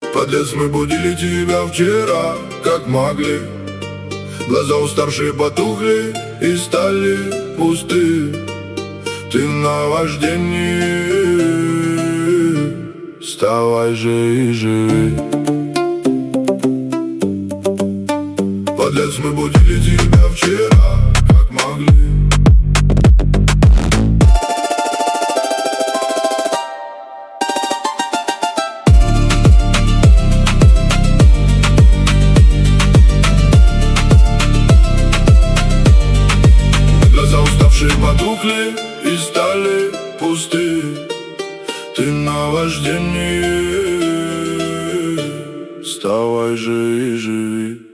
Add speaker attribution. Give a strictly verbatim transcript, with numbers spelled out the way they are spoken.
Speaker 1: Подлец, мы будили тебя вчера, как могли. Глаза уставшие потухли и стали пусты. Ты на вождении, вставай же и живи. Подлец, мы будили тебя вчера, как могли. Глаза уставшие потухли и стали пусты. Ты на вождении, вставай же и живи.